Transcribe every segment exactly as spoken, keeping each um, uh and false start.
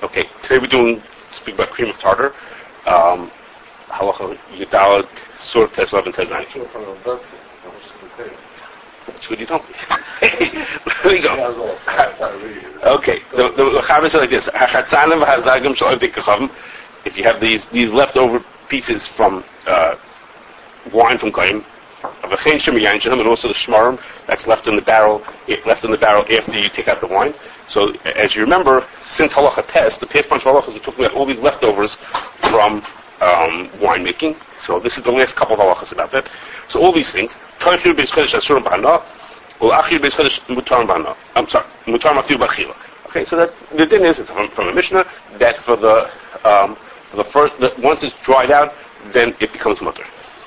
Okay, today we're doing, speak about cream of tartar. Um, Halacha Yudalad, Sur Tes eleven Tes nine. That's good you told me. Hey, there we go. Okay, the the Chaver said like this: Hachatzanim v'hazagim shel avdei kachavim. If you have these these leftover pieces from uh, wine from Goyim, and also the shmarim that's left in the barrel, left in the barrel after you take out the wine. So, as you remember, since halacha test, the past bunch of halachas, we're talking about all these leftovers from um, winemaking. So, this is the last couple of halachas about that. So, all these things. I'm sorry, mutar mafil b'achila. Okay, so that the din is it's from, from the Mishnah that for the um, for the first, the, once it's dried out, then it becomes mutar.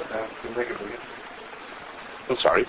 I'm sorry.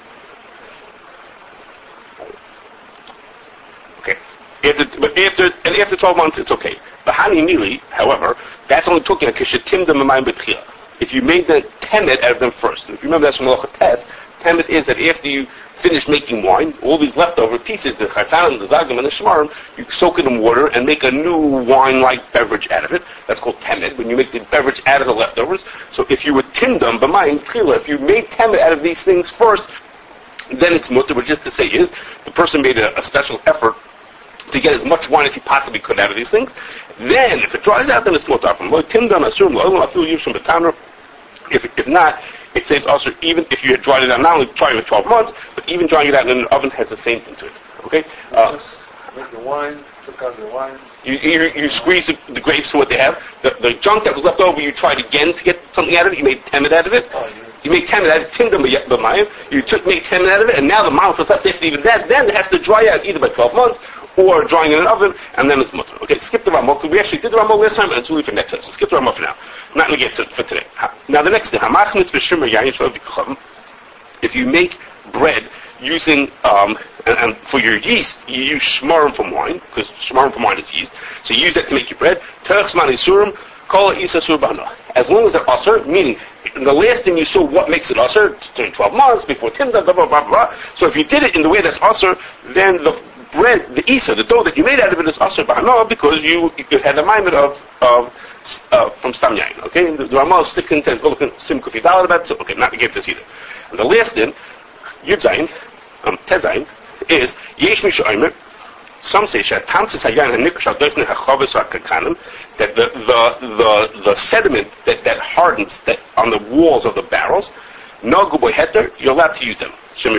Okay. After, but after and after twelve months, it's okay. But hani nili, however, that's only talking about kishetim them b'mayim b'tchila. If you made the temet out of them first, and if you remember that's from Malacha test, temet is that after you finish making wine, all these leftover pieces, the chatzan, the zagim, and the shmarim, you soak it in water and make a new wine-like beverage out of it. That's called temet, when you make the beverage out of the leftovers. So if you were timdam b'mayim tchila, if you made temet out of these things first, then it's mutter. But just to say is, the person made a, a special effort to get as much wine as he possibly could out of these things. Then, if it dries out, then it's mutter. From lo timdam asur lo afil yivshim b'tanur. If if not, it says also even if you had dried it out, not only drying it twelve months, but even drying it out in an oven has the same thing to it. Okay? Uh, make the wine, took out the wine. You, you, you squeeze the, the grapes to what they have. The, the junk that was left over, you tried again to get something out of it. You made temet out of it. Oh, yeah. You made temet out of it. Timdam b'mayim. You took made temet out of it, and now the mouth was left after even that. Then it has to dry out either by twelve months or drying in an oven, and then it's mutter. Okay, skip the Ramah. We actually did the Ramah last time, and it's really for next time. So skip the Ramah for now. I'm not going to get to it for today. Now the next thing, if you make bread using, um, and, and for your yeast, you use shmarim from wine, because shmarim from wine is yeast, so you use that to make your bread. As long as they're asur, meaning the last thing you saw what makes it asur during twelve months, before timda, blah, blah, blah, blah. So if you did it in the way that's asur, then the bread, the isa, the dough that you made out of it is asur b'hana because you, you had a maimed of, of uh, from Stam Yain. Okay, the, the Ramah is sixteen ten. Go look at Sim Kufi Dalet about it. So, okay, not to get this either. And the last thing, Yud Zayin, um, Tezayin, is Yesh Misha Omer. Some say that the the the the sediment that, that hardens that on the walls of the barrels, no guboy heter, you're allowed to use them.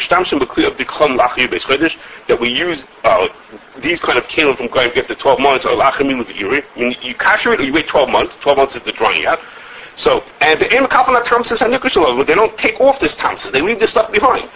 That we use uh, these kind of kalim from going after twelve months or lachim with uri. I mean, you kasher it or you wait twelve months. Twelve months is the drying out. So, and the emakafana termsis hanikashal, they don't take off this tamsis. They leave this stuff behind.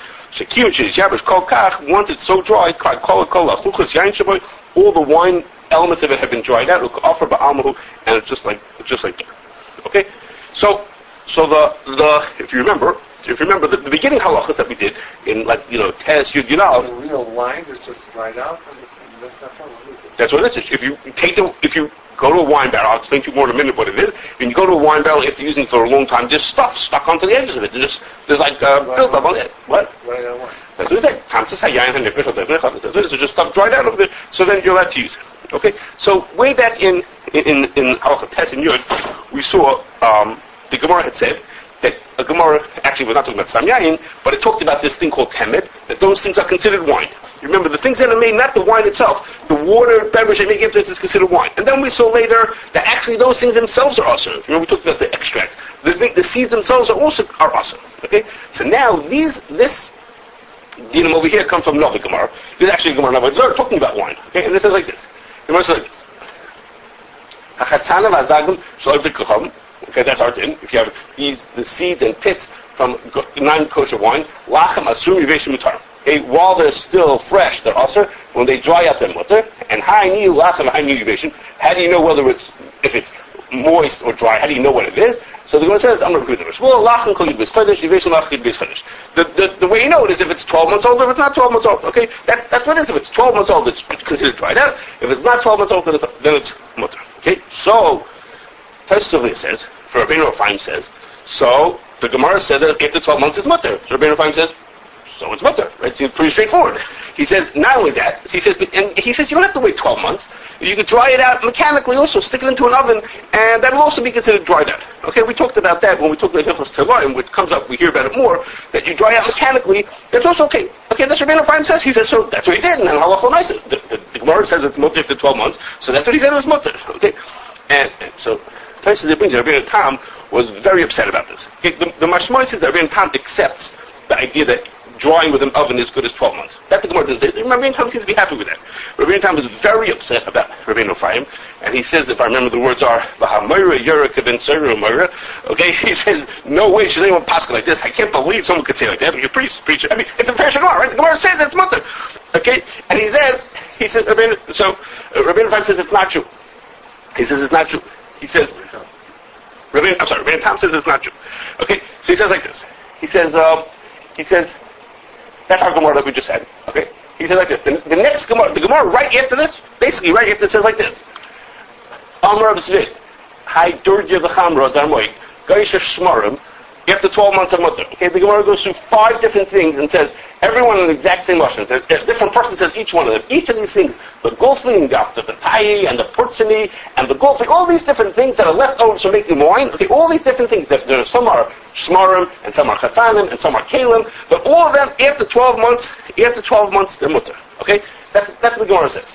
Once it's so dry, all the wine elements of it have been dried out. And it's just like it's just like that. Okay, so so the the if you remember. If you remember the, the beginning halachas that we did in, like, you know, Tez Yud Yudal. The real wine is just dried out and just left up on. That's what it is. If you take the, if you go to a wine barrel, I'll explain to you more in a minute what it is. When you go to a wine barrel after using it for a long time, there's stuff stuck onto the edges of it. There's just, there's like uh, right, build up on it. What? Right on wine. That's what it said. Tamsis hayayin hanipish there's just stuff dried out of it. So then you're allowed to use it. Okay. So way back in in in halacha Tez and Yud, we saw um, the Gemara had said that a Gemara, actually we're not talking about Sam Yayin, but it talked about this thing called temet, that those things are considered wine. You remember, the things that are made, not the wine itself, the water, beverage they make after it is considered wine. And then we saw later that actually those things themselves are asur. Remember we talked about the extracts. The, thing, the seeds themselves are also are asur. Okay? So now these, this dinam over here comes from Novi Gemara. This is actually Gemara Novi Gemara talking about wine. Okay? And it says like this. The Gemara says like this. Okay, that's our din. If you have these, the seeds and pits from non-kosher wine, lachem asur yiveshim mutar. Okay, while they're still fresh, they're asur. When they dry out, they're mutar. And hayni lachem hayni yiveshim. How do you know whether it's if it's moist or dry? How do you know what it is? So the Gemara says, I'm going to repeat the Well, lachem kol yibes chodesh yiveshim lachem yibes chodesh. The the the way you know it is if it's twelve months old or if it's not twelve months old. Okay, that's that's what it is. If it's twelve months old, it's considered dried out. If it's not twelve months old, then it's, then it's mutar. Okay, so. Tosafot says, for Rabbeinu Rafaim says, so the Gemara said that after twelve months it's mutter. So Rabbeinu Rafaim says, so it's mutter, right? It seems pretty straightforward. He says, not only that, he says, and he says you don't have to wait twelve months. You could dry it out mechanically also, stick it into an oven, and that will also be considered dried out. Okay, we talked about that when we talked about Hilchos Telayim, which comes up, we hear about it more, that you dry out mechanically, that's also okay. Okay, that's what Rabbeinu Ephraim says. He says, so that's what he did, and halacha nice. The, the, the Gemara says it's mutter after twelve months, so that's what he said it was mutter. Okay, and, and so, Taisa brings it, Rabbeinu Tam was very upset about this. Okay, the, the Mashmoy says that Rabbeinu Tam accepts the idea that drying with an oven is good as twelve months. That the Gemara doesn't say. Rabbeinu Tam seems to be happy with that. Rabbeinu Tam is very upset about Rabbeinu Ephraim, and he says, if I remember the words are, "V'hamoira yorek ben seru moira." Okay, he says, no way should anyone pass like this. I can't believe someone could say like that. You're priest, preacher. I mean, it's a Parsha Gemara, right? The Gemara says it's mutter. Okay, and he says, he says, Rabbeinu, so uh, Rabbeinu Ephraim says it's not true. He says it's not true. He says, Rabbeinu, I'm sorry, Rabbeinu Tam says it's not true. Okay, so he says like this. He says, um, he says. That's our Gemara that we just had. Okay? He said like this. The, the next Gemara, the Gemara right after this, basically right after it says like this. Amar B'Svid, Hai Durdia V'Chamra Darmoy, Gaisha Shmarim, after twelve months of mutter. Okay, the Gemara goes through five different things and says, everyone in the exact same Lashon. A different person says each one of them. Each of these things, the Golfing, the Tayi, and the Purtzini, and the Golfing, all these different things that are left over from making wine, okay, all these different things, that there are some are Shmarim, and some are Chatzanim, and some are Kalim, but all of them, after twelve months, after twelve months, they're mutter. Okay? That's, that's what the Gemara says.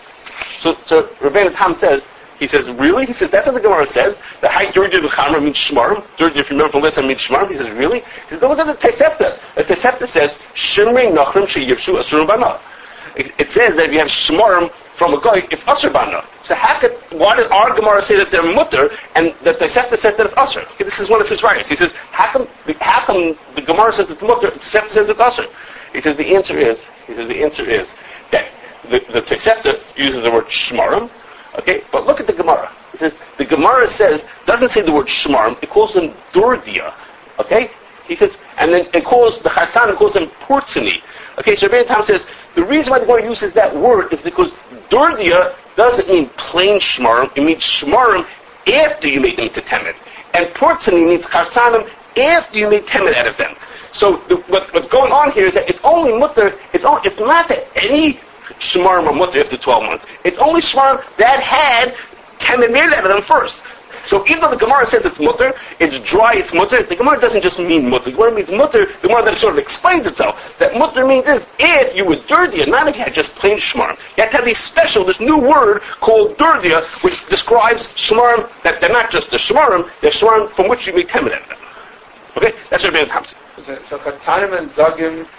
So, so Rabbeinu Tam says, he says, really? He says, that's what the Gemara says. The high Durdia V'Chamra means Shmarim. Durdia, if you remember from last time, means Shmarim. He says, really? He says, go look at the Tosefta. The Tosefta says, Shimri Nachrim Sheyivshu Asurim Bana. It says that if you have Shmarim from a guy, it's Asur Bana. So how could, why did our Gemara say that they're mutter, and the Tosefta says that it's Asur? Okay, this is one of his writings. He says, how come, the, how come the Gemara says it's mutter, the Tosefta says it's Asur? He says, the answer is, he says, the answer is that the, the Tosefta uses the word Shmarim. Okay, but look at the Gemara. It says the Gemara says doesn't say the word shmarm. It calls them durdia. Okay, he says, and then it calls the chatzan. It calls them purtzini. Okay, so Rabbeinu Tam says the reason why the Gemara uses that word is because durdia doesn't mean plain shmarm. It means shmarm after you made them to temet, and purtzini means chatzanim after you made temet out of them. So the, what, what's going on here is that it's only mutter. It's only, it's not that any Shmarim or mutter after twelve months. It's only Shmarim that had temet made out of them first. So even though the Gemara says it's mutter, it's dry, it's mutter, the Gemara doesn't just mean mutter. The Gemara means mutter, the Gemara that sort of explains itself. That mutter means this, if you were durdia, not if you had just plain Shmarim. You had to have these special, this new word called durdia, which describes Shmarim, that they're not just the Shmarim, they're Shmarim from which you make temet out of them. Okay? That's what Rabbeinu Tam says. So Chatzanim and Zagim,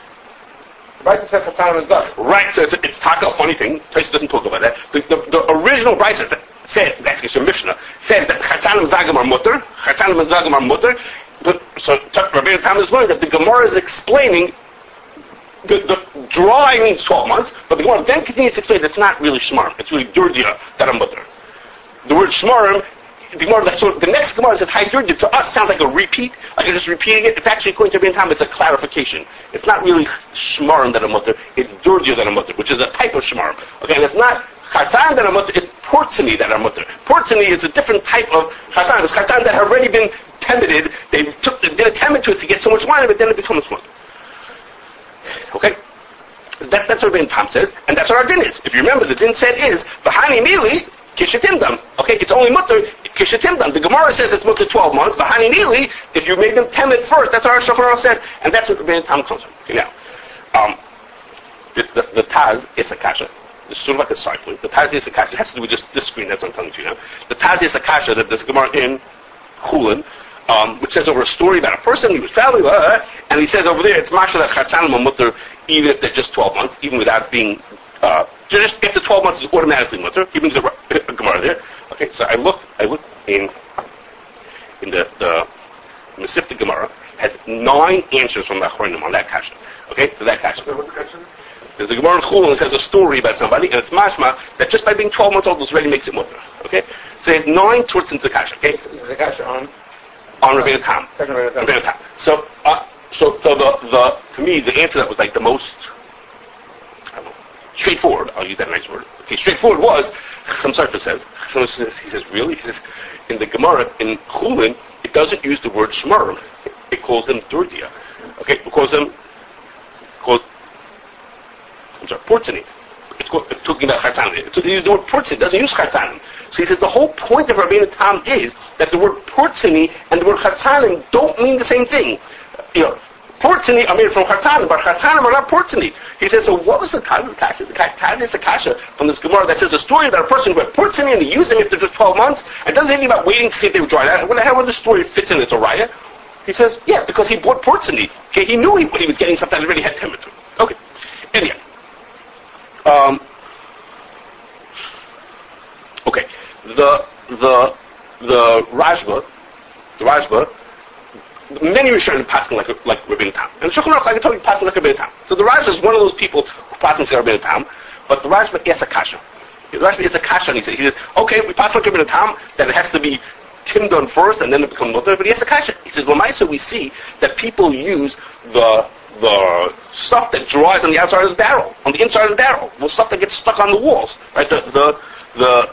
Brisa said Chatzanim and Zagim. Right, so it's, it's taka, a funny thing. Taisa doesn't talk about that. The, the, the original Brisa said, that's the Mishnah, said that Chatzanim and Zagim are mutter, Chatzanim and Zagim are mutter, but, so Rabbeinu Tam is learning that the Gemara is explaining the, the dry means twelve months, but the Gemara then continues to explain that it's not really Shmarim, it's really Durdia that are mutter. The word Shmarim, the Gemara, so the next Gemara says, Hi Durdia, to us sounds like a repeat, like you're just repeating it. It's actually, according to Rabbeinu Tam, it's a clarification. It's not really Shmarim that are mutter, it's Durdia that are mutter, which is a type of Shmarim. Okay, and it's not Chatzan that are mutter, it's Purtzini that are mutter. Purtzini is a different type of Chatzan. It's Chatzan that have already been temeted, they took, they did a temet to it to get so much wine of it, then it becomes mutter. Okay? That, that's what Rabbeinu Tam says, and that's what our din is. If you remember, the din said is, V'hani mili, kishatimdam. Okay, it's only mutter, kishatimdam. The Gemara says it's mutter twelve months, V'hani mili, if you made them temet first, that's what our Shulchan Aruch said, and that's what Rabbeinu Tam comes from. Okay, now, um, the, the, the Taz is a kasha. It's sort of like a cycle. The Taz is a kasha. It has to do with just this screen, that's what I'm telling you now. The Taz is a kasha that this Gemara in Chulin, Um, which says over a story about a person, he was traveling, uh, and he says over there, it's Masha that Chatzanim are mutter, even if they're just twelve months, even without being, uh, just after twelve months is automatically mutter. He brings a, a Gemara there. Okay, so I look, I look in, in the, the Mesivta Gemara, has nine answers from the Achronim on that kasha. Okay, to that kasha. So what's the question? There's a Gemara in Chulin that says a story about somebody, and it's mashma that just by being twelve months old, this already makes it mutter. Okay, so there's nine towards into the kasha. Okay, the kasha on. On Rabbeinu Tam. Rabbeinu Tam. So, uh, so, so the, the, to me, the answer that was like the most, I don't know, straightforward, I'll use that nice word. Okay, straightforward was, some Sarfa says, some says, he says, really? He says, in the Gemara, in Chulin, it doesn't use the word shmarim. It calls them durdia. Okay, it calls them I'm sorry, portzini. It's, called, it's talking about Chatzanim. It's, it uses the word portzini. It doesn't use Chatzanim. So he says the whole point of Rabbeinu Tam is that the word portzini and the word Chatzanim don't mean the same thing. You know, portzini are made from Chatzanim, but Chatzanim are not portzini. He says, so what was the Taz of the Kasha? The Taz is the Kasha from this Gemara that says a story about a person who had portzini and he used them after just twelve months and doesn't anything about waiting to see if they would dry out. What the hell would the story fits in? It's a raya. He says, yeah, because he bought portzini. Okay, he knew he, what he was getting, something that really had temperature. Okay. Anyhow. Um, okay. The, the, the Rajba, the Rajba, many Rishonim passing like like Rabbeinu Tam, and Shulchan Aruch, I can tell you, passing like Rabbeinu Tam. So the Rajba is one of those people who passing like Rabbeinu Tam, but the Rajba is a kasha. The Rajba is a kasha, and he says, he says, okay, we pass like Rabbeinu Tam, that it has to be timmed on first, and then it becomes mutter, but he has a kasha. He says, Lamaisa, we see that people use the the stuff that dries on the outside of the barrel, on the inside of the barrel, the stuff that gets stuck on the walls, right? The the the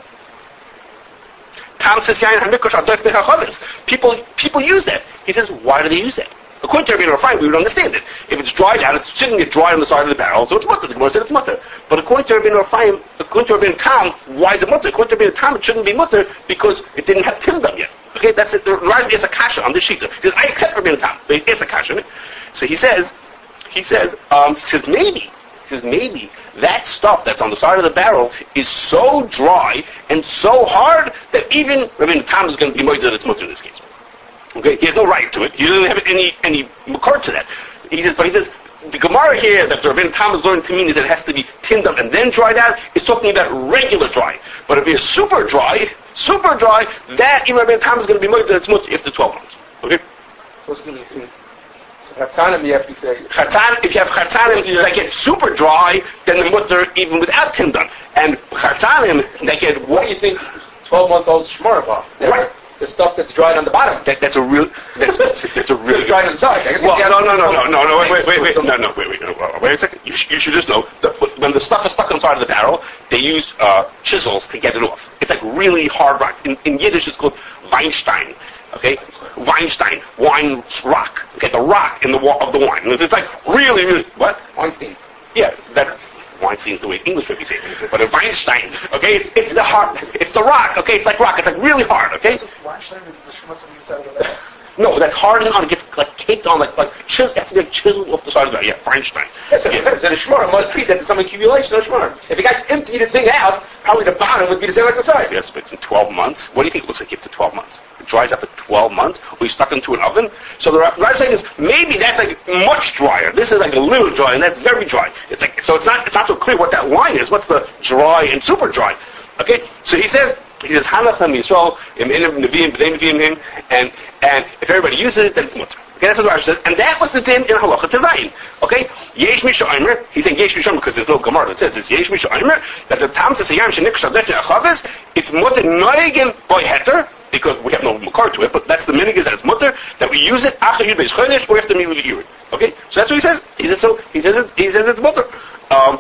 People people use that. He says, why do they use that? According to Rabbeinu Ephraim, we would understand it. If it's dried out, it's sitting there dry on the side of the barrel, so it's mutter. The Gemara said it's mutter. But according to Rabbeinu Ephraim, according to Rabbeinu Tam, why is it mutter? According to Rabbeinu Tam, it shouldn't be mutter because it didn't have timdam yet. Okay, that's it. The Rajba is a kasha on the sheet. He says, I accept Rabbeinu Tam, but it is a kasha. So he says, he says, um, he says maybe. He says maybe that stuff that's on the side of the barrel is so dry and so hard that even Rabbeinu Tam is going to be moed that it's mutter in this case. Okay, he has no right to it. He doesn't have any any makar to that. He says, but he says the Gemara here that the Rabbeinu Tam is learning to mean is that it has to be tinned up and then dried out. Is talking about regular dry. But if it's super dry, super dry, that even Rabbeinu Tam is going to be moed that it's mutter after twelve months. Okay. So what's the difference? Chatzanim, you have to say. Chatzan, if you have chatzanim that get super dry, then the mutter even without timdon. And chatzanim that get what do you think? Twelve-month-old shmarva, right? The stuff that's dried on the bottom. That, that's a real. That's, that's a real. So dried on the side. I guess well, no, no, no, no, no, no. Wait, wait, wait, wait. No, no, wait, wait. No, wait a second. You, sh- you should just know that when the stuff is stuck inside of the barrel, they use uh, chisels to get it off. It's like really hard rock. In, in Yiddish, it's called Weinstein. Okay, Weinstein, wine rock. Okay, the rock in the wa- of the wine. It's, it's like really, really what? Weinstein. Yeah, that Weinstein's the way English would be saying it. But a Weinstein, okay, it's it's the hard, it's the rock. Okay, it's like rock. It's like really hard. Okay. Weinstein is the schmutz on the inside of the barrel. No, that's hardened on. It gets like caked on, like like chisel. It has to be like chiseled off the side of the. Yeah, Weinstein. Yes, it depends. And a shmur must be that there's some accumulation of shmur. If you got emptied the thing out, probably the bottom would be the same like the side. Yes, but in twelve months, what do you think it looks like after twelve months? It dries out for twelve months. Or you stuck into an oven. So the right saying is maybe that's like much drier. This is like a little dry, and that's very dry. It's like so. It's not. It's not so clear what that line is. What's the dry and super dry? Okay. So he says. He says, Hanacham Yisrael, Im Inim Nevi'im, B'nei Nevi'im, and and if everybody uses it, then it's mutter. Okay, that's what Rashi says. And that was the din in Halacha Tezayin. Okay? Yesh Misha Omer, he's saying Yesh Misha Omer because there's no Gemara that says it's Yesh Misha Omer, that the Tam says, Yam Shenik Shadef Achavis, it's mutter Noigin by Heter, because we have no makar to it, but that's the minig is that it's mutter, that we use it after Yud Beis Chodesh or after Milu Yuri. Okay? So that's what he says. He says so, he says it, he says it's mutter. Um,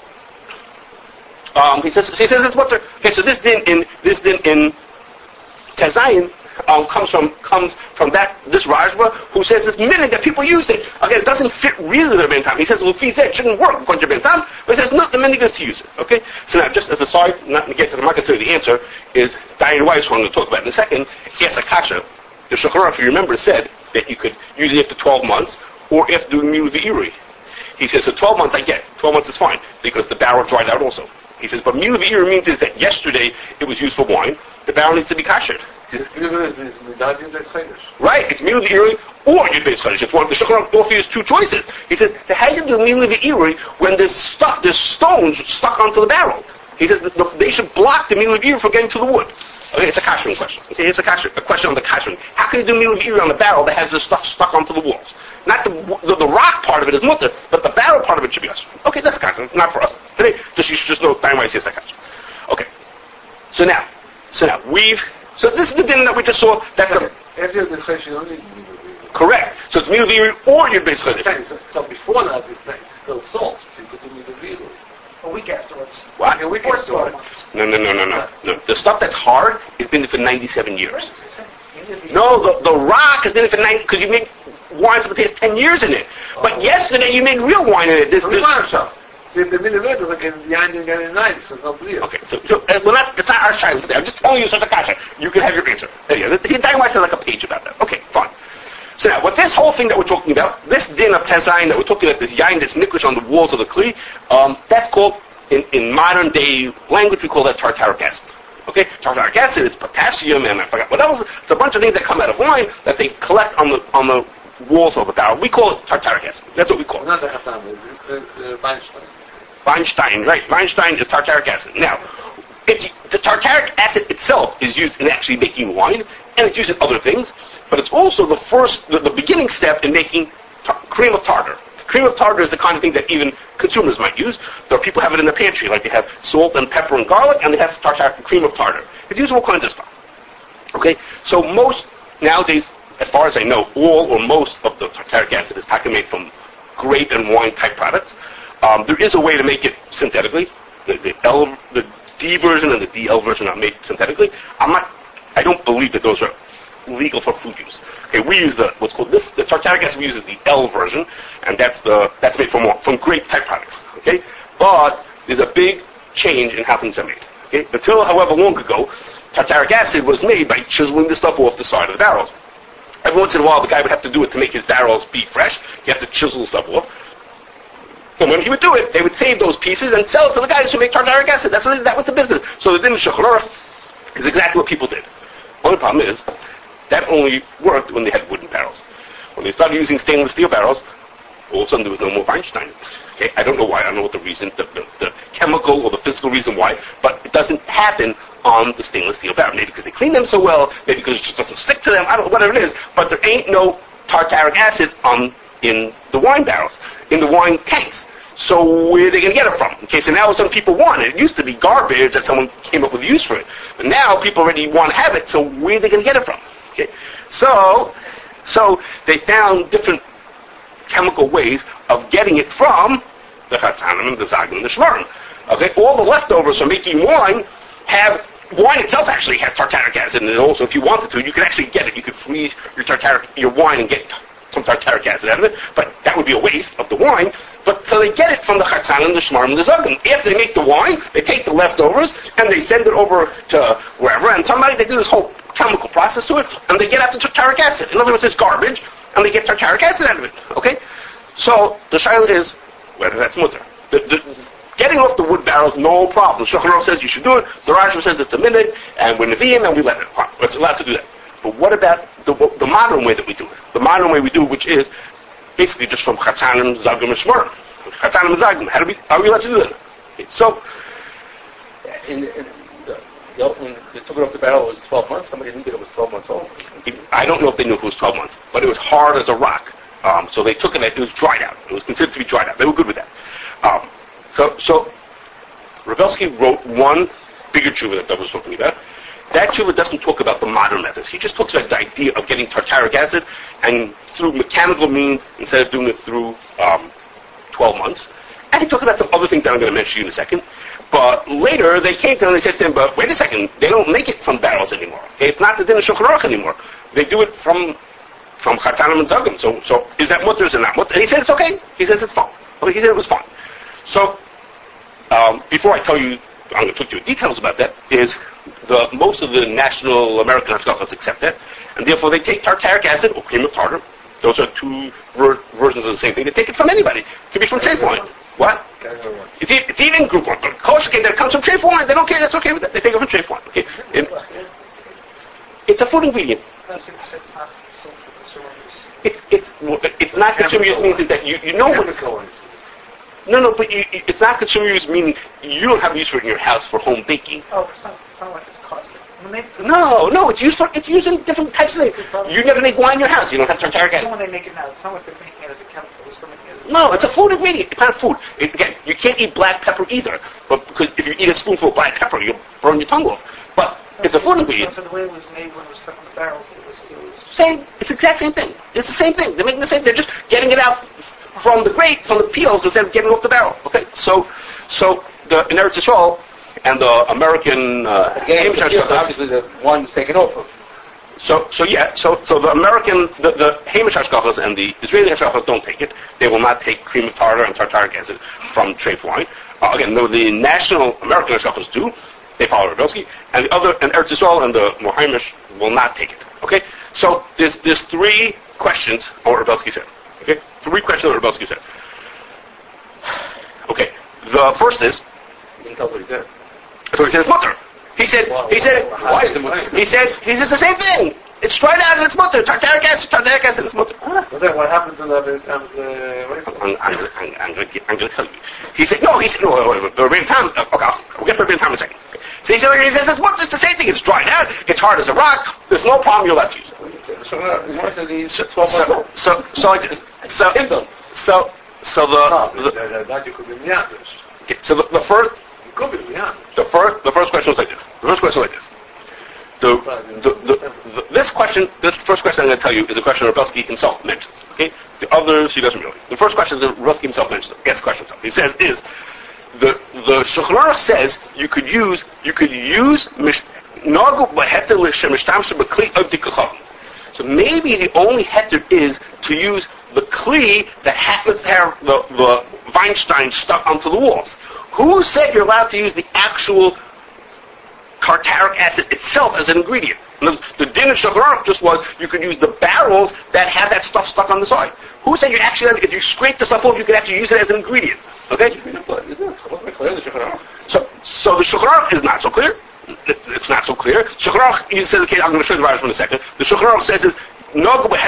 Um, he says he says it's mutter. Okay, so this din in this din in Tezayin um, comes from comes from that this Rajba who says this minute that people use it. Again, it doesn't fit really the Rabbeinu Tam. He says well, if he said it shouldn't work according to Rabbeinu Tam, but he says no, the minute is to use it. Okay, so now just as a side, not to get to the market, tell you the answer is Diane Weiss, who I'm going to talk about in a second. Yes, Akasha. The Shulchan Aruch, if you remember, said that you could use it after twelve months or after doing Milu V'Iri. He says so twelve months I get. twelve months is fine because the barrel dried out also. He says, but Milu V'Iri means is that yesterday it was used for wine. The barrel needs to be kasher. He says, right, it's Milu V'Iri or Yud Beis Chodesh. It's one. The Shulchan Aruch offers two choices. He says, so how do you do Milu V'Iri when there's stuff, there's stones stuck onto the barrel? He says that the, they should block the Milu V'Iri from getting to the wood. Okay, it's a kashrun question. Okay, it's a kashrun, a question on the kashrun. How can you do Milu V'Iri on the barrel that has the stuff stuck onto the walls? Not the, the the rock part of it is mutter, but the barrel part of it should be us. Okay, that's kashrun. It's not for us today. Just you should just know time why says that kashrun. Okay. So now, so now we've so this is the din that we just saw. That's the correct. So it's Milu V'Iri or Yud Beis Chodesh. So before that, it's, it's still salt, so you could do Milu V'Iri. A week afterwards. What? A week afterwards. No, no, no, no, no, no. The stuff that's hard has been there for ninety-seven years. No, the the rock has been there for ninety because you made wine for the past ten years in it. But yesterday you made real wine in it. This, this, See, See, the millimeter, like in the ending and in night, so no clear. Okay, so, so uh, we're not, it's not our shayla today. I'm just telling you such a kasha. You can have your answer. There you go. The entire Gemara says like a page about that. Okay, fine. So now, with this whole thing that we're talking about, this din of tezayin that we're talking about, this yain that's nikush on the walls of the kli, um, that's called, in, in modern day language, we call that tartaric acid. Okay, tartaric acid, it's potassium, and I forgot what else. It's a bunch of things that come out of wine that they collect on the on the walls of the barrel. We call it tartaric acid. That's what we call it. Not the Hatam, the Weinstein. Weinstein, right. Weinstein is tartaric acid. Now, it's, the tartaric acid itself is used in actually making wine, and it's used in other things, but it's also the first, the, the beginning step in making tar- cream of tartar. Cream of tartar is the kind of thing that even consumers might use. There are people who have it in their pantry, like they have salt and pepper and garlic, and they have tartar, cream of tartar. It's used in all kinds of stuff. Okay? So most, nowadays, as far as I know, all or most of the tartaric acid is taken made from grape and wine type products. Um, there is a way to make it synthetically. The, the L, the D version and the D L version are made synthetically. I'm not, I don't believe that those are legal for food use. Okay, we use the, what's called this, the tartaric acid we use is the L version, and that's the, that's made from, from grape type products. Okay? But there's a big change in how things are made. Okay? Until however long ago, tartaric acid was made by chiseling the stuff off the side of the barrels. Every once in a while, the guy would have to do it to make his barrels be fresh. He had to chisel the stuff off. And when he would do it, they would save those pieces and sell it to the guys who make tartaric acid. That's what, that was the business. So the din of Shulchan Aruch is exactly what people did. Only problem is, that only worked when they had wooden barrels. When they started using stainless steel barrels, all of a sudden there was no more Weinstein. Okay? I don't know why. I don't know what the reason, the, the, the chemical or the physical reason why, but it doesn't happen on the stainless steel barrel. Maybe because they clean them so well, maybe because it just doesn't stick to them, I don't know, whatever it is, but there ain't no tartaric acid on in the wine barrels, in the wine tanks. So where are they going to get it from? Okay, so now some people want it. It used to be garbage that someone came up with use for it. But now people already want to have it, so where are they going to get it from? Okay, so, so they found different chemical ways of getting it from the chatzanim, the zagim, and the shmarim. Okay, all the leftovers from making wine have, wine itself actually has tartaric acid in it also. If you wanted to, you could actually get it. You could freeze your tartaric, your wine and get some tartaric acid out of it, but that would be a waste of the wine. But so they get it from the chatzanim, the shmarim, and the zagim. After they make the wine, they take the leftovers and they send it over to wherever, and somebody, they do this whole chemical process to it, and they get out the tartaric acid. In other words, it's garbage, and they get tartaric acid out of it. Okay? So the shayla is whether that's mutter. The, the, getting off the wood barrels, no problem. Shulchan Aruch says you should do it. The Rashba says it's a minute, and we're nevi'im, and we let it. It's allowed to do that. But what about the, the modern way that we do it? The modern way we do it, which is basically just from chatzanim, zagim, and shmarim. Chatzanim and zagim. How do we? How are we allowed to do that? Okay, so, in, in the, the, when they took it off the barrel, it was twelve months. Somebody knew that it was twelve months old. I don't know if they knew if it was twelve months, but it was hard as a rock. Um, so they took it. It was dried out. It was considered to be dried out. They were good with that. Um, so, so Rebelsky wrote one bigger tshuva that I was talking about. That tshuva doesn't talk about the modern methods. He just talks about the idea of getting tartaric acid and through mechanical means instead of doing it through um, twelve months. And he talked about some other things that I'm going to mention to you in a second. But later they came to him and they said to him, but wait a second, they don't make it from barrels anymore. Okay? It's not the din of Shulchan Aruch anymore. They do it from from chatzanim and zagim. So, so is that mutter or is it not mutter? And he said it's okay. He says it's fine. Okay, he said it was fine. So um, before I tell you, I'm going to talk to you details about that, is the most of the national American hashgachas accept that, and therefore they take tartaric acid or cream of tartar. Those are two ver- versions of the same thing. They take it from anybody. It could be from treif wine. What? It's, e- it's even group wine. But kosher cake that comes from treif wine, they don't care. That's okay with that. They take it from treif wine. Okay. It, it's a food ingredient. It's it's it's not consumer use means that you you know what. No, no, but you, it's not consumer use, meaning you don't have use for it in your house for home baking. Oh, it's not, it's not like it's costly. When they, no, no, it's used for, it's used in different types of things. You never make wine in your house. You don't have tartaric acid. When they make it now, it's not like they're making it as a chemical. It's not making it as a no, it's a food ingredient. It's not food. It, again, you can't eat black pepper either. But because if you eat a spoonful of black pepper, you'll burn your tongue off. But no, it's a food ingredient. So the way it was made when it was stuck in the barrels, it was, it was same. It's the exact same thing. It's the same thing. They're making the same. They're just getting it out from the grape, from the peels, instead of getting off the barrel. Okay, so so the in Eretz Yisrael and the American uh, yeah, obviously the one was taken off of. So, so yeah, so so the American, the, the Hamish hashgachas and the Israeli hashgachas don't take it. They will not take cream of tartar and tartaric acid from treif wine. Uh, again, no, the national American hashgachas do. They follow Rav Belsky, and the other, and Eretz Yisrael and the Mohamish will not take it. Okay, so there's there's three questions on what Rav Belsky said. Okay, three questions on what Rav Belsky said. Okay, the first is. You didn't tell us what he said. So he said it's mutter. He said, Well, he said, why is it mutter? he said, he says the same thing. It's dried out and it's mutter. Tartaric acid, tartaric acid, it's mutter. But then what happened to that? Um, uh, I'm, I'm, I'm, I'm going to I'm going to tell you. He said, no, he said, no, wait, wait, wait, the Rabbeinu Tam, uh, okay, I'll, we'll get to Rabbeinu Tam in a second. Okay. So he said, he says, it's mutter, it's the same thing. It's dried out, it's hard as a rock, there's no problem, you're allowed to use it. So, So, so, so, so, like this. so, so, so the, no, the that, that you could be miyagish. okay, so the, the first, You could be miyagish. The first, the first question was like this. The first question was like this. The, the, the, the, this question, this first question I'm going to tell you is a question Rav Belsky himself mentions. Okay, the others he doesn't really. The first question that Rav Belsky himself mentions, gets question himself. He says is the the Shulchan Aruch says you could use you could use nagu b'heter l'shemishtamshe b'kli of dikacham. So maybe the only heter is to use the kli that happens to have the the Weinstein stuck onto the walls. Who said you're allowed to use the actual tartaric acid itself as an ingredient? The din of Shulchan Aruch just was you could use the barrels that have that stuff stuck on the side. Who said you actually, if you scrape the stuff off, you could actually use it as an ingredient? Okay? Wasn't it clear the Shulchan Aruch? So, so the Shulchan Aruch is not so clear. It, it's not so clear. Shulchan Aruch, he says, okay, I'm going to show you the Rashba in a second. The Shulchan Aruch says is use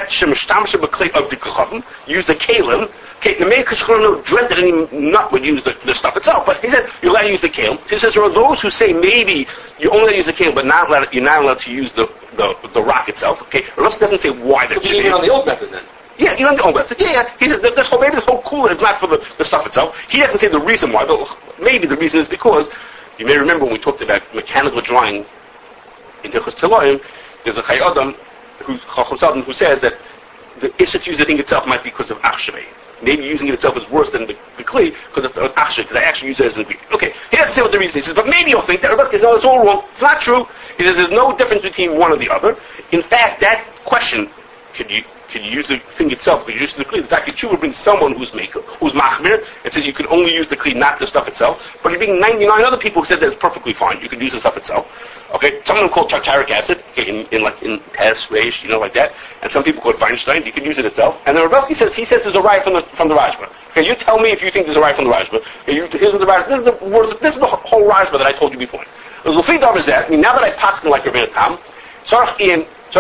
the kalim. Okay, the main Shulchan dread that any nut would use the, the stuff itself, but he said you're allowed to use the kalim. He says there are those who say maybe you only use the kalim, but not allowed, you're not allowed to use the, the, the rock itself. Okay, Rav doesn't say why that So should you be. mean on the old method then? Yeah, even on the old method. Yeah, yeah. He says that this whole maybe this whole cooler is not for the, the stuff itself. He doesn't say the reason why, but maybe the reason is because you may remember when we talked about mechanical drying in Hilchos Teloim. There's a Chai Adam who Chacham Saldan who says that the issue to use the thing itself might be because of achshevei. Maybe using it itself is worse than the, the kli because it's an achshevei, because I actually use it as an ingredient. Okay, he doesn't say what the reason is. He says, but maybe you'll think that Rebbe says, no, it's all wrong. It's not true. He says there's no difference between one or the other. In fact, that question, could you could you use the thing itself? Could you use the kli? The fact that you would bring someone who's maker, who's machmir, and says you can only use the kli, not the stuff itself. But you're being ninety-nine other people who said that it's perfectly fine. You can use the stuff itself. Okay, some of them call it tartaric acid, okay, in, in like in Tess, Reish, you know, like that. And some people call it Weinstein. You can use it itself. And then Rav Belsky says he says there's a riot from the from the Rashba. Okay, you tell me if you think there's a riot from the Rashba. Okay, you, here's what the Rashba. This is the words, this is the whole Rashba that I told you before. There's a few is that. I mean, now that I pass like Rabbeinu Tam, Sarach Ian. If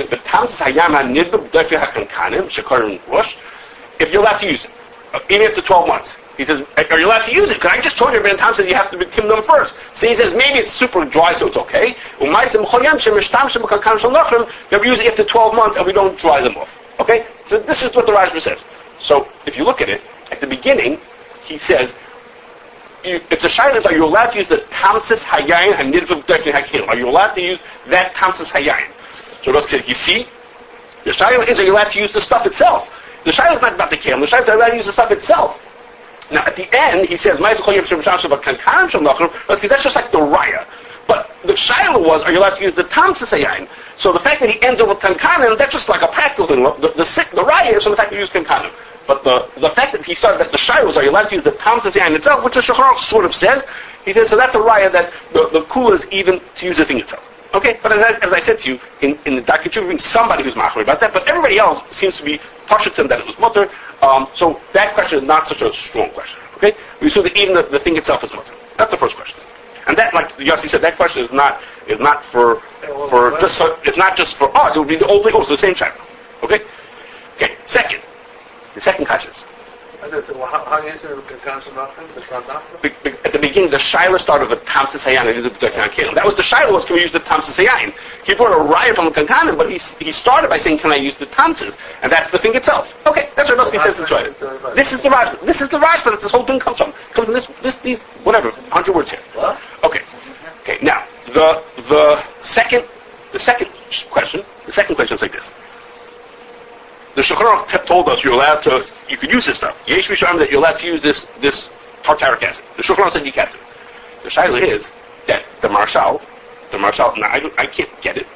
you're allowed to use it, even after twelve months, he says, are you allowed to use it? Because I just told you, Rabbeinu Tam says you have to tim them first. So he says maybe it's super dry, so it's okay. We use it after twelve months, and we don't dry them off. Okay, so this is what the Rashba says. So if you look at it, at the beginning, he says. You, it's a shayla. Are you allowed to use the tamsis hayayin hanidvav defni hakel? Are you allowed to use that tamsis hayayin? So Rav says, you see, the shayla is, are you allowed to use the stuff itself? The shayla is not about the kelim. The shayla is, are you allowed to use the stuff itself? Now, at the end, he says, that's just like the raya. But the shayla was, are you allowed to use the tamsis hayayin? So the fact that he ends up with kankanim, that's just like a practical thing. The, the, the, the raya is from the fact that he used kankanim. But the, the fact that he started that the shayla was, are you allowed to use the tamsis hayayin itself, which the Shulchan Aruch sort of says, he says, so that's a raya that the, the kula is even to use the thing itself. Okay, but as I, as I said to you, in, in the Darkei Tshuva, being somebody who's machmir about that, but everybody else seems to be partial to him that it was mutter. Um, so that question is not such a strong question. Okay, we assume that even the, the thing itself is mutter. That's the first question. And that, like Yossi said, that question is not is not for for just for, it's not just for us. It would be the old people, so the same chapter. Okay, okay. Second, the second question is. How do you answer the kankan nothing? At the beginning, the Shaila started with Tamsis Hayan and the That was the Shaila was, can we use the Tamsis Hayan? He brought a riot from the Kankanim, but he he started by saying, can I use the Tamsis? And that's the thing itself. Okay, that's what Nosky says. That's right. This is the Raj. This is the Raj that this whole thing comes from. It comes from this, this, these, whatever, hundred words here. What? Okay, okay. Now the the second the second question. The second question is like this. The Shulchan Aruch told us you're allowed to, you could use this stuff. Yesh Misham that you're allowed to use this this tartaric acid. The Shulchan Aruch said you can't do. The shayla is that the Marshal, the Marshal, now I, I can't get it,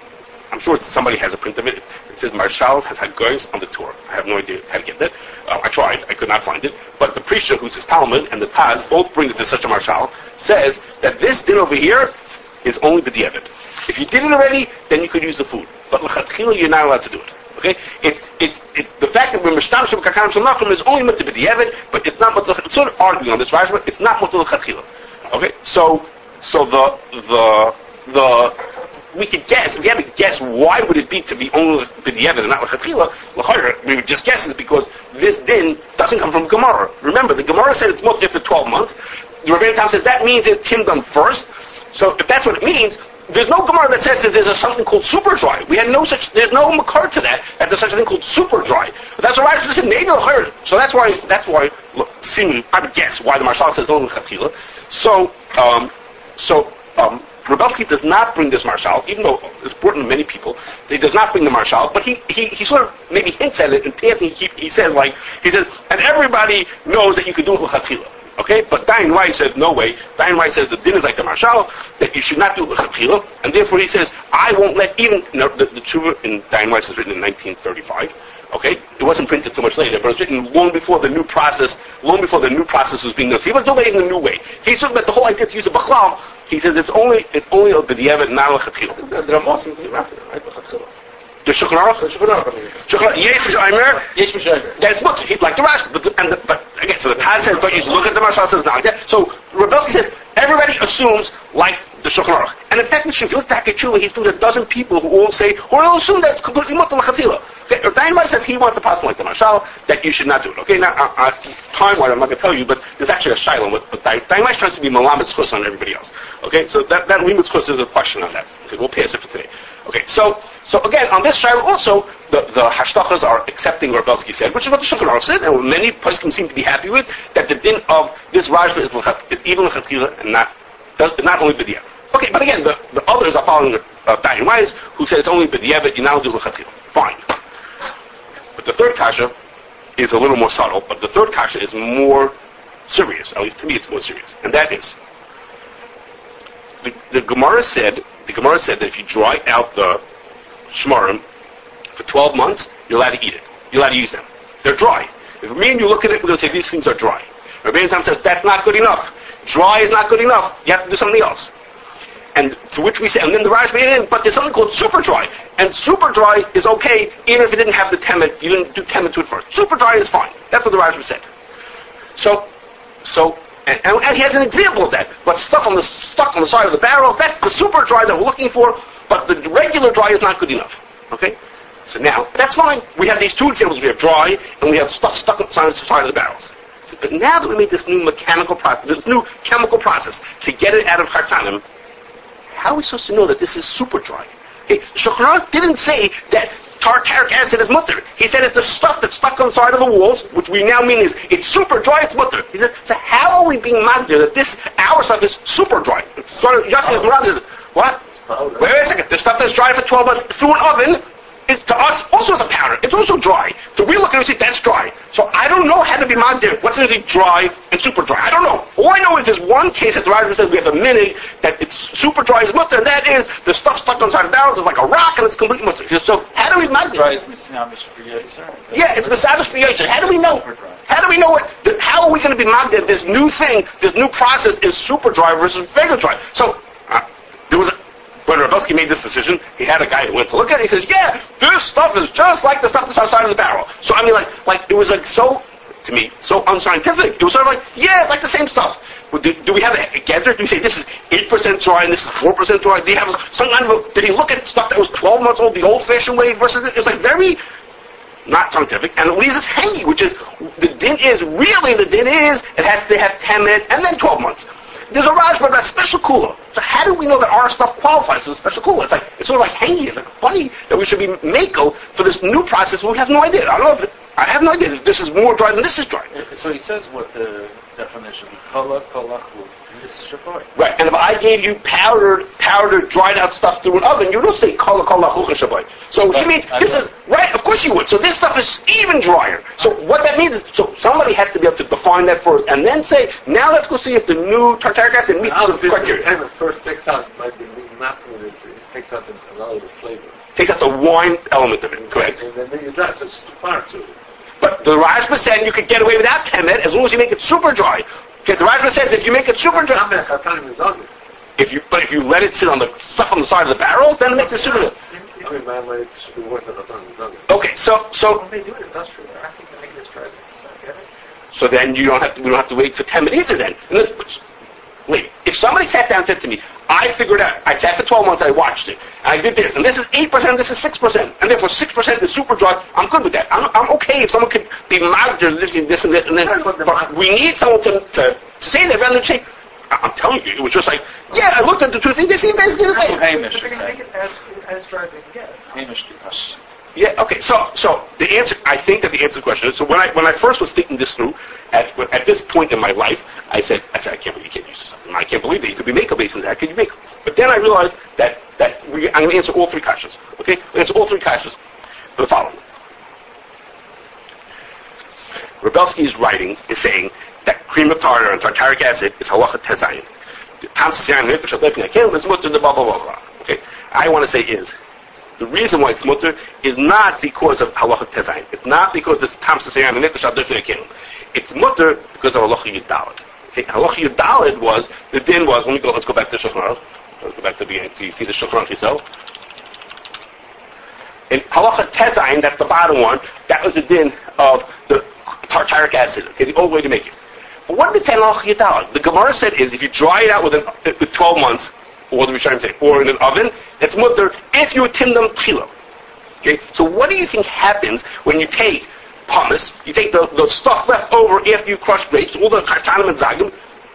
I'm sure it's, somebody has a print of it. It says Marshal has had goyos on the tour. I have no idea how to get that. Uh, I tried. I could not find it. But the Prisha, who's his Talmud, and the Taz both bring it to such a Marshal, says that this din over here is only b'diavad. If you did it already, then you could use the food. But l'chatchila, you're not allowed to do it. Okay? It's, it's, it, the fact that we're mishtam shem kakanim shem nachum is only mutter b'diavad, but it's not mutter, it's sort of arguing on this, right? It's not mutter l'chatchila. Okay? So, so the, the, the, we could guess, if we had to guess, why would it be to be only b'diavad and not l'chatchila? L'chayr, we would just guess is because this din doesn't come from Gemara. Remember, the Gemara said it's mutter after twelve months. The Rebbeinu Tam says that means it's tim done first. So if that's what it means, there's no Gemara that says that there's a, something called super dry. We had no such, there's no makar to that, that there's such a thing called super dry. But that's what Rashi said, maybe l'chayr. So that's why, that's why, look, seeming, I would guess, why the Marshal says only l'chatchila. So, um, so, um, Rebelsky does not bring this Marshal, even though it's important to many people. He does not bring the Marshal, but he, he, he sort of maybe hints at it in passing. He, he says like, he says, and everybody knows that you can do l'chatchila. Okay, but Dayan Weiss says no way. Dayan Weiss says the din is like the Marshal, that you should not do l'chatchila, and therefore he says I won't let even you know, the, the tshuva in Dayan Weiss is written in nineteen thirty-five. Okay, it wasn't printed too much later, but it was written long before the new process, long before the new process was being done. So he was doing it in a new way. He's talking about the whole idea to use a b'chlal. He says it's only it's only a b'diavad, not l'chatchila. There are more things that happen, right? L'chatchila. The Shulchan Aruch, the Shulchan Aruch, Yesh B'Shaymer, Yesh B'Shaymer. That's mutter. He's like the Rashi, but, the, and the, but again, so the Taz says, but you look at the Marshal says not like that. So Rebelsky says everybody assumes like the Shulchan Aruch, and in fact, if you look at Haketshuva, he's doing a dozen people who all say, who all assume that it's completely mutter l'chatchila. Okay, or Dayan says he wants to pass like the Marshal that you should not do it. Okay, now uh, uh, time-wise, I'm not going to tell you, but there's actually a shiloh. But, but Dayan tries to be malamed schus on everybody else. Okay, so that that limit schus is a question on that. Okay, we'll pass it for today. Okay, so so again on this shiloh also the the hashtachas are accepting what Rebelsky said, which is what the Shulchan Aruch said, and many poskim seem to be happy with that the din of this rajva is is even l'chatchila and not not only b'diavad. Okay, but again the, the others are following uh, Dayan Weiss, who said it's only b'diavad, you now do l'chatchila. Fine. But the third kasha is a little more subtle, but the third kasha is more serious. At least to me, it's more serious, and that is the, the Gemara said. The Gemara said that if you dry out the shmarim for twelve months, you're allowed to eat it. You're allowed to use them. They're dry. If me and you look at it, we're going to say these things are dry. Rebbeinu Tam says that's not good enough. Dry is not good enough. You have to do something else. And to which we say, and then the Rashi, but there's something called super dry. And super dry is okay, even if it didn't have the temet, you didn't do temet to it first. Super dry is fine. That's what the Rashi said. So, so, and, and, and he has an example of that. But stuff on the, stuck on the side of the barrels, that's the super dry that we're looking for, but the regular dry is not good enough. Okay? So now, that's fine. We have these two examples. We have dry, and we have stuff stuck on the side of the barrels. So, but now that we made this new mechanical process, this new chemical process, to get it out of Chartanim, how are we supposed to know that this is super dry? Okay, Shulchan Aruch didn't say that tartaric acid is mutter. He said it's the stuff that's stuck on the side of the walls, which we now mean is it's super dry, it's mutter. He said, so how are we being magdir that this, our stuff is super dry? It's sort of, Yossi is magdir. What? Wait, wait a second. The stuff that's dry for twelve months through an oven, is to us also is a powder. It's also dry. So we look at it and say, that's dry. So I don't know how to be magdir. What's in dry and super dry? I don't know. All I know is there's one case that the Rashi says we have a minute that it's super dry as mutter, and that is the stuff stuck on the side of the barrels is like a rock and it's completely mutter. So how do we magdir? Dry is misnamish b'yotzer. Yeah, it's misnamish b'yotzer. How do we know? How do we know it? That, how are we going to be magdir? This new thing, this new process is super dry versus regular dry. So uh, there was a When Rebelsky made this decision, he had a guy who went to look at it, he says, yeah, this stuff is just like the stuff that's outside of the barrel. So I mean, like, like it was like so, to me, so unscientific. It was sort of like, yeah, it's like the same stuff. But do, do we have a gather? Do we say this is eight percent dry and this is four percent dry? Do you have some kind of a, did he look at stuff that was twelve months old, the old-fashioned way versus it? It was like very not scientific, and it leaves us hanging, which is, the din is, really the din is, it has to have ten minutes and then twelve months. There's a Rajba about a special kula. So how do we know that our stuff qualifies for the special kula? It's like, it's sort of like hanging. It's like funny that we should be mako for this new process, but we have no idea. I don't know if it, I have no idea if this is more dry than this is dry. So he says what the definition is. Kala, kalachlu. This is shabai. Right, and if I gave you powdered, powdered, dried out stuff through an oven, you don't say kala, kalachlu, shabai. So he means, this is, right, of course you would. So this stuff is even drier. So what that means is, so somebody has to be able to define that first, and then say, now let's go see if the new tartaric acid meets the criteria. The first six hours might be not going to takes out the, a lot of the flavor. Takes out the wine element of it, correct? And then you dry, so it's two parts of it. But the Rashba said you could get away without temet as long as you make it super dry. Okay, the Rashba says if you make it super dry, if you but if you let it sit on the stuff on the side of the barrels, then it makes it super dry. Okay, so so When they do it industrially, I think they make it as dry as they can get it. so then you don't have to we don't have to wait for temet either. Then and then, wait, if somebody sat down and said to me, I figured out, I sat for twelve months, I watched it, and I did this, and this is eight percent, this is six percent, and therefore six percent is super dry, I'm good with that. I'm, I'm okay if someone could be milder, this and this and this, and then, but we need someone to, to, to say that rather than say, I'm telling you, it was just like, yeah, I looked at the two things, they seem basically the same. Hamish. But they're going to make it as, as dry as they can get it. Hamish because Yeah, okay, so so the answer, I think that the answer to the question is, so when I when I first was thinking this through, at at this point in my life, I said, I said, I can't believe you can't use this. I can't believe that you could be makeup based on that. Could you make? But then I realized that, that we, I'm going to answer all three questions, okay? I'm going to answer all three questions for the following. Rebelsky is writing, is saying that cream of tartar and tartaric acid is halacha tezayin. Okay, I want to say is, the reason why it's mutter is not because of halacha tezayin. It's not because it's tam sasayan and nekush adifnei kelim. It's mutter because of halacha yudalid. Okay, halacha yudalid was, the din was, let me go, let's go back to Shulchan Aruch. Let's go back to the beginning. So you see the Shulchan Aruch yourself. In halacha tezayin, that's the bottom one, that was the din of the tartaric acid. Okay, the old way to make it. But what did it say in halacha yudalid? The Gemara said is, if you dry it out within with twelve months, or the Rishonim say, or in an oven, it's mutter if you tim them tchila. Okay, so what do you think happens when you take pumice, you take the, the stuff left over after you crush grapes, all the tartanim and zagim,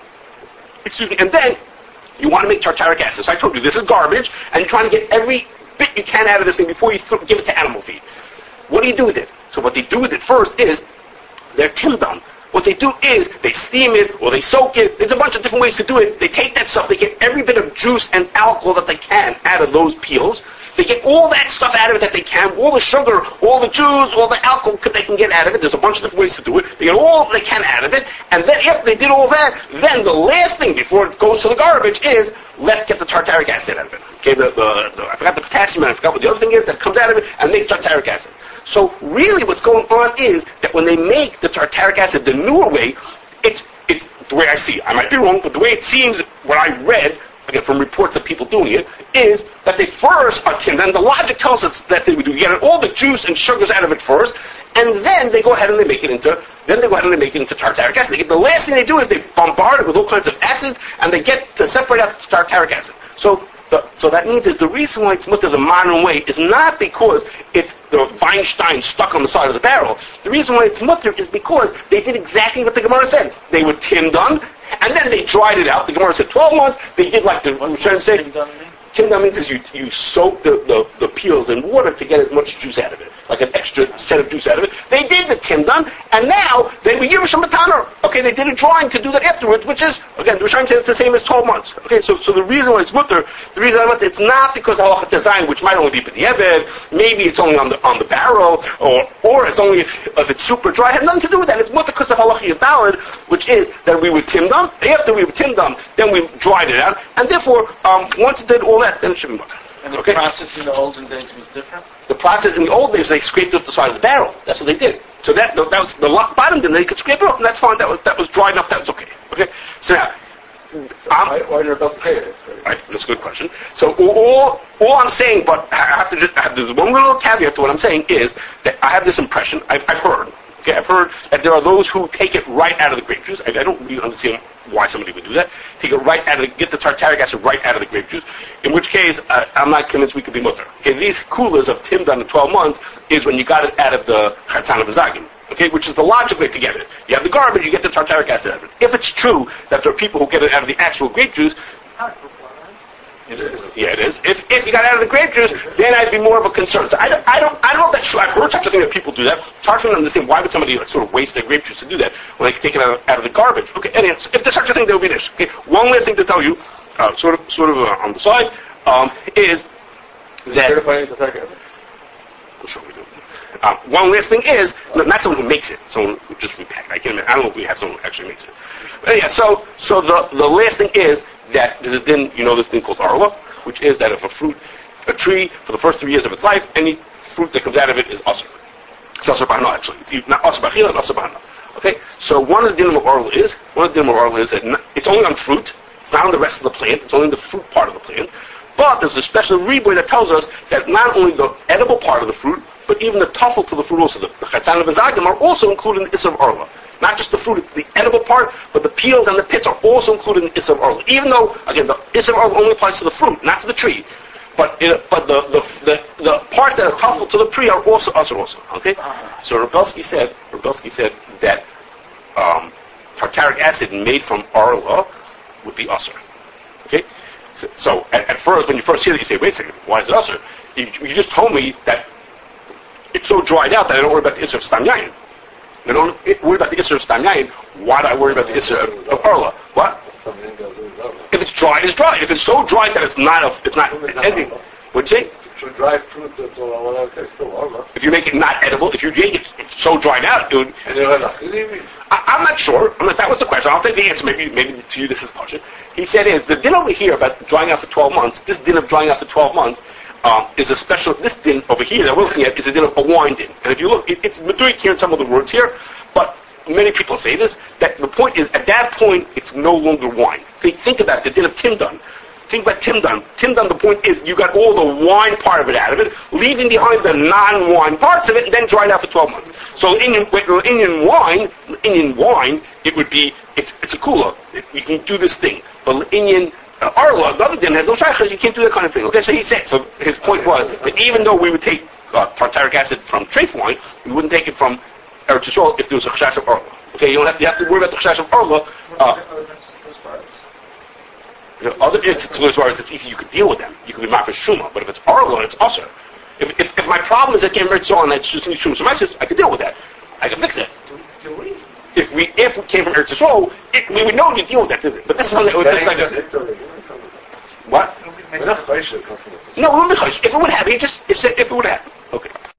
excuse me, and then you want to make tartaric acid. So I told you, this is garbage, and you're trying to get every bit you can out of this thing before you th- give it to animal feed. What do you do with it? So what they do with it first is, they're timdam. What they do is, they steam it, or they soak it. There's a bunch of different ways to do it. They take that stuff, they get every bit of juice and alcohol that they can out of those peels. They get all that stuff out of it that they can, all the sugar, all the juice, all the alcohol they can get out of it. There's a bunch of different ways to do it. They get all they can out of it, and then after they did all that, then the last thing before it goes to the garbage is, let's get the tartaric acid out of it. Okay, the, the, the, I forgot the potassium, and I forgot what the other thing is that comes out of it, and makes tartaric acid. So really what's going on is that when they make the tartaric acid the newer way, it's, it's the way I see it. I might be wrong, but the way it seems, what I read, again from reports of people doing it, is that they first are tinned, and the logic tells us that they would do, you get all the juice and sugars out of it first, and then they go ahead and they make it into, then they go ahead and they make it into tartaric acid. They get, the last thing they do is they bombard it with all kinds of acids, and they get to separate out the tartaric acid. So the, so that means that the reason why it's mutter the modern way is not because it's the Weinstein stuck on the side of the barrel. The reason why it's mutter is because they did exactly what the Gemara said. They were tinned on, and then they dried it out. The Gemara said twelve months. They did like the Rishonim said. Tinned on means is you, you soak the, the, the peels in water to get as much juice out of it, like an extra set of juice out of it. They did the tinned on, and now they were Yerusham Matana. Okay, they did a drawing to do that afterwards, which is, again, the Rishonim said it's the same as twelve months. Okay, so so the reason why it's mutter, the reason why it's not because halacha design, which might only be b'diavad, maybe it's only on the on the barrel, or or it's only if, if it's super dry. It has nothing to do with that. It's mutter because of halacha yadalid, which is that we were tinned on. After we were tinned on, then we dried it out, and therefore, um, once it did all that, then it should be mutter. And the Okay? process in the olden days was different? The process in the old days, they scraped off the side of the barrel. That's what they did. So that that was the lo- bottom. Then they could scrape it off, and that's fine. That was that was dry enough. That was okay. Okay. So now, I'm, Why, why are you about to say it? right, that's a good question. So all all I'm saying, but I have to just I have, there's one little caveat to what I'm saying is that I have this impression. I've, I've heard. Okay, I've heard that there are those who take it right out of the grape juice. I, I don't really understand why somebody would do that. Take it right out of the, get the tartaric acid right out of the grape juice. In which case, uh, I'm not convinced we could be mutter. Okay, these coolers of timmed on the twelve months is when you got it out of the chatzan of Zagim. Okay, which is the logical way to get it. You have the garbage, you get the tartaric acid out of it. If it's true that there are people who get it out of the actual grape juice, It is. yeah, it is. If if you got out of the grape juice, then I'd be more of a concern. So I don't, I don't, I don't know if that's true. I've heard such a thing that people do that. It's hard for me to understand why would somebody like, sort of waste their grape juice to do that when they can take it out of, out of the garbage. Okay, and it's, if there's such a thing, there will be this. Okay, one last thing to tell you, uh, sort of, sort of uh, on the side, um, is that. I'm sure we do. Uh, one last thing is, not someone who makes it, someone who just repacked. I can't imagine, I don't know if we have someone who actually makes it. But yeah, so so the the last thing is that there's a thing, you know, this thing called arla, which is that if a fruit a tree for the first three years of its life, any fruit that comes out of it is asr. It's asr b'hana actually. It's not asr b'achila, not asr b'hana. Okay? So one of the dinim of arla is, one of the dinim of arla is that not, it's only on fruit, it's not on the rest of the plant, it's only on the fruit part of the plant. But there's a special riboy that tells us that not only the edible part of the fruit, but even the tuffle to the fruit also, the, the chatzan and the zagim are also included in the issur of arla. Not just the fruit, the edible part, but the peels and the pits are also included in the issur of arla. Even though, again, the issur of arla only applies to the fruit, not to the tree. But it, but the, the the the part that are tuffle to the tree are also usher also. Okay? So Rebelsky said, Rebelsky said that um, tartaric acid made from arla would be usher. Okay? So, so at, at first, when you first hear it, you say, wait a second, why is it usher? You, you just told me that it's so dried out that I don't worry about the issur of stam yayin. I don't worry about the issur of stam yayin. Why do I worry about the issur of, of arla? What? If it's dry, it's dry. If it's so dry that it's not a, it's not ending. Would you say? Dry fruit, that's all I want to take to arla. If you make it not edible, if you make it so dried out, it would. And you're not kidding me? I, I'm not sure. I'm not, that was the question. I'll take the answer. Maybe, maybe to you this is partial. He said, "Is the din over here about drying out for twelve months? This din of drying out for twelve months um, is a special. This din over here that we're looking at is a din of a wine din. And if you look, it, it's meduik here in some of the words here, but many people say this. That the point is, at that point, it's no longer wine. Think, think about the din of timdan. Think about timdan. Timdan, the point is, you got all the wine part of it out of it, leaving behind the non-wine parts of it, and then dried out for twelve months. So Indian, Indian wine, Indian wine, it would be, it's it's a kula. You can do this thing. But Indian uh, arla, the other din has no shaykhs, you can't do that kind of thing. Okay, so he said, so his point was that even though we would take uh, tartaric acid from treif wine, we wouldn't take it from Eretz Yisrael if there was a chashash of arla. Okay, you don't have, you have to worry about the chashash of arla. Uh, You know, other instances where it's easy, you could deal with them. You could be mafresh shuma, but if it's arla, it's usher. If, if if my problem is I can't read so on, that's just need shuma. So my sister, I could deal with that. I can fix it. If we if we came from Eretz Yisrael, it, we would know to deal with that. But this is something. This is like a, what? No, we wouldn't be chayish. If it would happen, it just if, if it would happen. Okay.